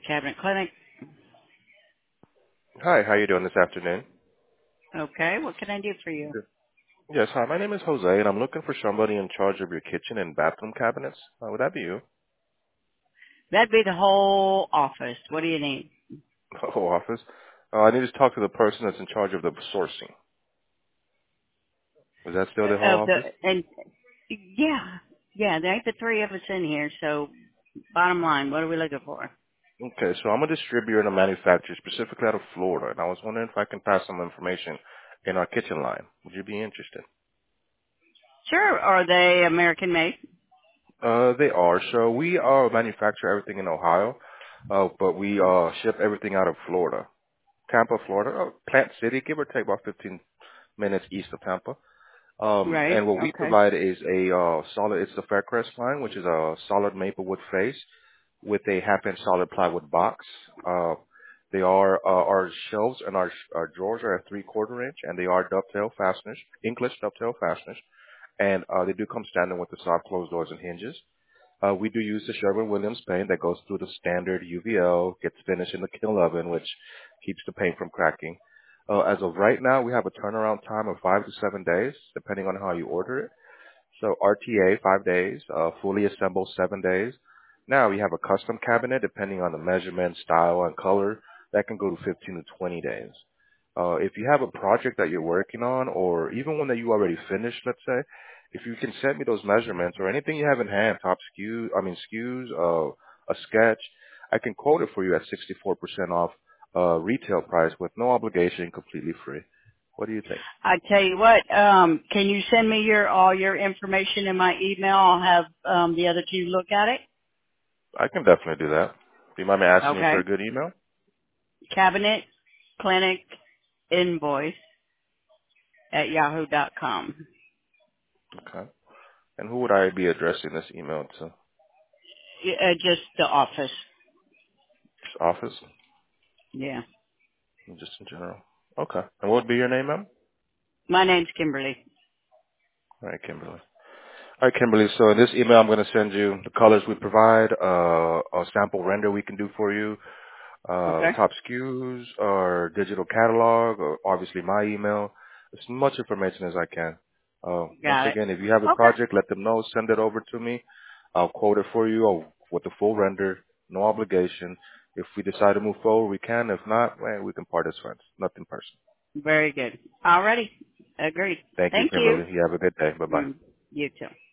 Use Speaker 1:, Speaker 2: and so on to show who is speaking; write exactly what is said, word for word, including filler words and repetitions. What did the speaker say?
Speaker 1: Cabinet Clinic.
Speaker 2: Hi, how you doing this afternoon?
Speaker 1: Okay, what can I do for you?
Speaker 2: Good. Yes, hi, my name is Jose, and I'm looking for somebody in charge of your kitchen and bathroom cabinets. Uh, would that be you?
Speaker 1: That'd be the whole office. What do you need?
Speaker 2: Oh, office. Uh, I need to talk to the person that's in charge of the sourcing. Is that still the
Speaker 1: Uh,
Speaker 2: whole
Speaker 1: Of the
Speaker 2: office?
Speaker 1: and yeah, yeah. There ain't the three of us in here. So, bottom line, what are we looking for?
Speaker 2: Okay, so I'm a distributor and a manufacturer specifically out of Florida, and I was wondering if I can pass some information in our kitchen line. Would you be interested?
Speaker 1: Sure. Are they American made?
Speaker 2: Uh, they are. So we uh, manufacture everything in Ohio, uh, but we uh, ship everything out of Florida. Tampa, Florida, uh, Plant City, give or take about fifteen minutes east of Tampa. Um,
Speaker 1: Right.
Speaker 2: and what we
Speaker 1: Okay.
Speaker 2: provide is a uh, solid, it's the Faircrest line, which is a solid maple wood face with a half-inch solid plywood box. Uh, they are, uh, our shelves and our, our drawers are at three-quarter inch, and they are dovetail fasteners, English dovetail fasteners, and uh, they do come standard with the soft closed doors and hinges. Uh, we do use the Sherwin-Williams paint that goes through the standard U V L, gets finished in the kiln oven, which keeps the paint from cracking. Uh, as of right now, we have a turnaround time of five to seven days, depending on how you order it. So R T A, five days, uh, fully assembled, seven days. Now we have a custom cabinet, depending on the measurement, style, and color, that can go to fifteen to twenty days. Uh, if you have a project that you're working on, or even one that you already finished, let's say, if you can send me those measurements or anything you have in hand, top S K U, I mean S K Us, uh, a sketch, I can quote it for you at sixty-four percent off uh, retail price with no obligation, completely free. What do you think?
Speaker 1: I tell you what. Um, can you send me your all your information in my email? I'll have um, the other two look at it.
Speaker 2: I can definitely do that. Do you mind me asking you
Speaker 1: Okay.
Speaker 2: for a good email?
Speaker 1: Cabinet Clinic invoice at yahoo dot com.
Speaker 2: Okay. And who would I be addressing this email to?
Speaker 1: Yeah, uh, just the office.
Speaker 2: Just office?
Speaker 1: Yeah.
Speaker 2: Just in general. Okay. And what would be your name, ma'am?
Speaker 1: My name's Kimberly.
Speaker 2: All right, Kimberly. All right, Kimberly. So in this email, I'm going to send you the colors we provide, uh, a sample render we can do for you, uh,
Speaker 1: Okay.
Speaker 2: top S K Us, our digital catalog, or obviously my email, as much information as I can. Uh, once
Speaker 1: Got it.
Speaker 2: again, if you have a
Speaker 1: Okay.
Speaker 2: project, let them know, send it over to me. I'll quote it for you uh, with the full render, no obligation. If we decide to move forward, we can. If not, well, we can part as friends. Nothing personal.
Speaker 1: Very good. Alrighty. Agreed.
Speaker 2: Thank you,
Speaker 1: Thank you.
Speaker 2: Kimberly. You have a good day. Bye-bye.
Speaker 1: Mm, you too.